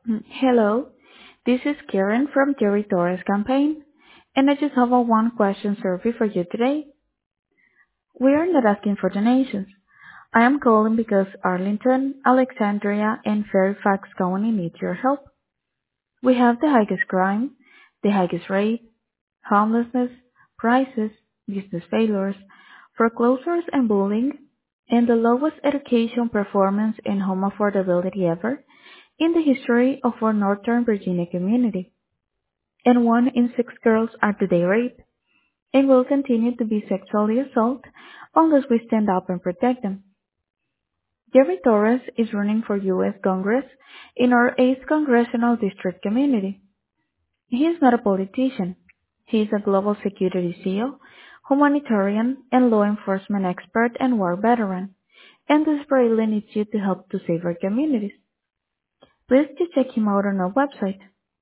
Hello, this is Karen from Jerry Torres campaign, and I just have a one question survey for you today. We are not asking for donations. I am calling because Arlington, Alexandria, and Fairfax County need your help. We have the highest crime, the highest rate, homelessness, prices, business failures, foreclosures and bullying, and the lowest education performance and home affordability ever in the history of our Northern Virginia community. And 1 in 6 girls are today raped and will continue to be sexually assaulted unless we stand up and protect them. Jerry Torres is running for U.S. Congress in our 8th Congressional District community. He is not a politician. He is a global security CEO, humanitarian, and law enforcement expert and war veteran, and desperately needs you to help to save our communities. Please just check him out on our website,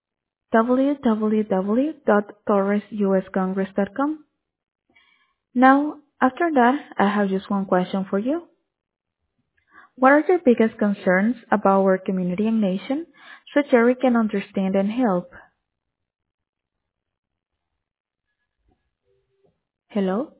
www.torresuscongress.com. Now, after that, I have just one question for you. What are your biggest concerns about our community and nation so Jerry can understand and help? Hello?